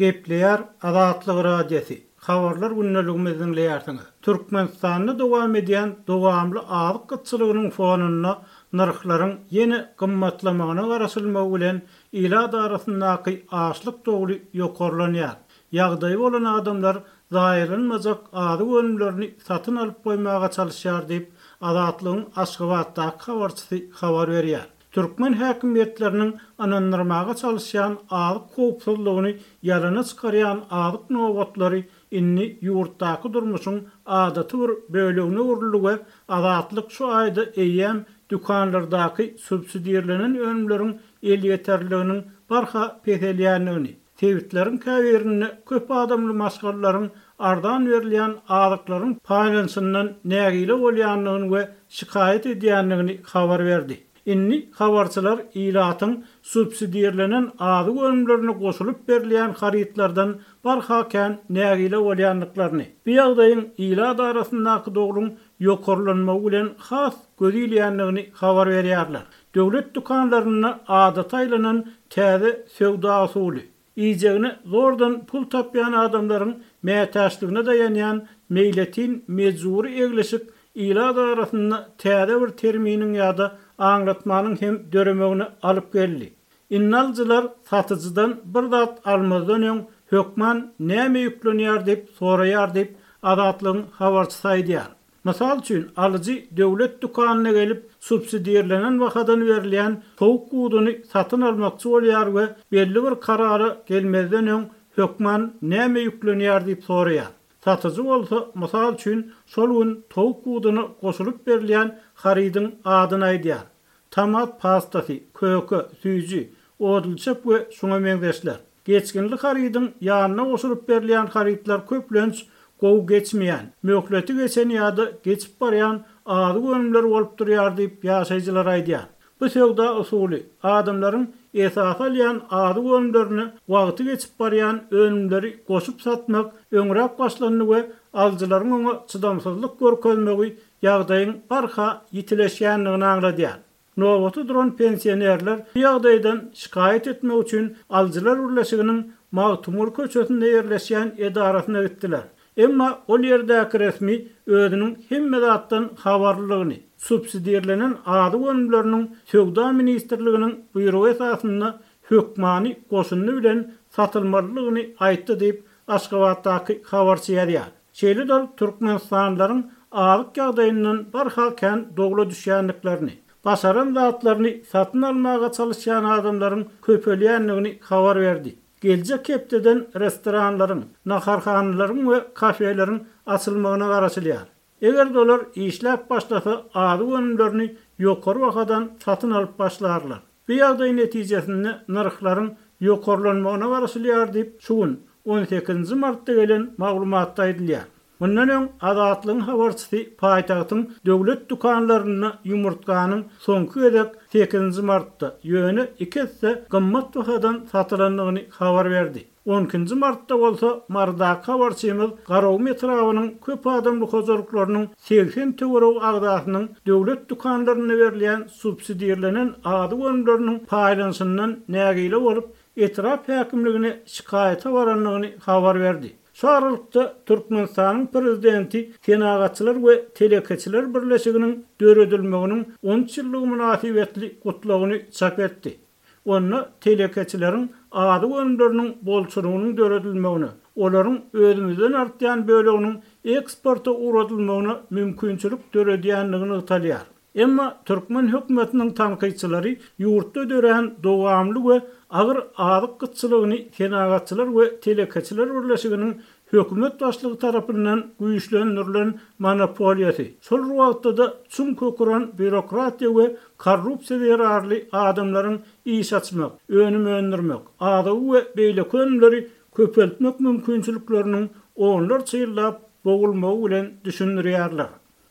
Gepleýär Azatlyk Radiosi. Habarlar günnäligimiziň leýärsiňiz. Türkmenistanda dowam edýän dowamly azyk gıtçylygynyň fonuna narhlaryň ýene gymmatlamagyna garaşylmagy bilen ila darasyndaky açlyk dogry ýokarlanýar. Ýagdaý bolan adamlar zaýrlanmajak ady önümlerini satyn alyp goýmaga çalyşýar diýip Azatlygyň Aşgabatdaky habarçysy habar berýär. Türkmen häkimetleriniň anandyrmaga çalyşýan azyk gowpsuzlygyny ýalana çykarýan azyk nowatlary inni ýurtdaky durmuşyň adaty bir bölegine urulygy azatlyk şu aýda eýem dükanlardaky subsidiýalenen önümleriň el ýeterliginiň barha peselýänligini, tewitlerin käwerini köp adamly maşgallaryň ardan berilýän azyklaryň paýlanşyndan nägile bolýanlygyny we şikaýet edýänligini habar berdi. Inni habarçylar ilatyň subsidiýalenen azyk önümlerine goşulyp berilýän haritlardan barhakan nägile bolýanlyklaryny, bu ýagdaýyň ila darasyndaky dogruň ýokarlanmagy bilen has gözilýänligini habar berýärler. Döwlet dukanlaryna adat aýlanan täze sowda usuly, ýejegine zordan pul tapýan adamlaryň mätäçligine dayanýan meýletin mejburi egleşik ila darasynda täze bir terminiň ýa-da aňlatmanyň hem döremegini alyp geldi. Innalçylar satyjydan bir zat almazdan öň hökman näme ýüklenýär diýip soraýar diýip Azatlygyň habarçysy aýdýar. Mysal üçin alyjy döwlet dukanyna gelip subsidiýalenen wagtdan berilýän towuk guduny satyn almakçy bolýar we belli bir karara gelmezden öň hökman näme ýüklenýär diýip soraýar. Satyjy bolsa mysal üçin şol gün towuk guduny goşulyp berilýän haridyň adyny aýdýar. Tomat pastasy, köke, süýji, odulçap we şoňa meňzeşler. Geçkinli haridyň ýanyna goşulyp berilýän haritlar köplenç gow geçmeýän, möhleti geçen ýa-da geçip barýan azyk önümler bolup durýar diýip ýaşaýjylar aýdýar. Bu sowda usuly adamlaryň esas alýan azyk önümlerini wagty geçip barýan önümleri goşup satmak öňrek başlanyny we aljylaryň oňa çydamsızlyk görkezmegi ýagdaýyň barha ýitileşýänligini aňladýar. Nowaty duran pensionerler bu ýagdaýdan şikaýet etmek üçin aljylar urlaşygynyň Magtumur köçesinde ýerleşýän edarasyna gitdiler. Emma ol ýerdäki resmi özüniň hemme zatdan habarlylygyny, subsidiýalenen azyk önümleriniň Sowda ministrliginiň buýrugy esasynda hökmany goşuny bilen satylmalylygyny aýtdy diýip Aşgabatdaky habarçy ýazýar. Şeýle dol Türkmenistanlaryň azyk ýagdaýyndan barhakan dogla düşýänliklerini, basaran zatlaryny satyn almaga çalyşýan adamlaryň köpelýänligini habar berdi. Geljek hepdeden restoranlaryň, naharhanalaryň we kafelerin açylmagyna garaşylýar. Eger dolar işläp başlasa azyk önümlerini ýokary wagtdan satyn alyp başlarlar. Bu ýagdaý netijesinde narhlaryň ýokarlanmagyna garaşylýar diýip şu gün 18 martda gelen maglumatda aýdylýar. Bundan öň Azatlygyň habarçysy paýtagtyň döwlet dukanlaryna ýumurtkanyň soňky edek 8 martda ýöne 2 gymmat wagtdan satylandygyny habar berdi. 12 martda bolsa mardaky habarçymyz Garaw metrawynyň köp adamly hozurlyklarynyň 80 töwereg agdasynyň döwlet dukanlaryna berilýän subsidiýalenen azyk önümleriniň paýlanşyndan nägile bolup etraf häkimligine şikaýete baranlygyny habar berdi. Şu aralykda Türkmenistanyň prezidenti Senagatçylar we Telekeçiler birleşiginiň döredilmeginiň 10 ýyllyk münasibetli gutlagyny çap etdi. Onu telekeçileriň azyk önümleriniň bolçulugynyň döredilmegini, olaryň özümizden artýan böleginiň eksporta uğradylmagyna mümkinçilik döredýänligini ýytalýar. Emma Türkmen hökümetiniň tanqyçylary ýurtda dören dowamly we agyr azyk gıtçylygyny Senagatçylar we Telekeçiler birleşiginiň hökümet başlygy tarapyndan güýçlendirilen monopoliýasy, şol wagtda çum köküren bürokratiýa we korrupsiýa ýararly adamlaryň iş açmak, önüm öndürmek, azyk we beýle önümleri köpeltmek mümkinçilikleriniň onlar çyýrlap bogulmagy bilen düşündirýärler.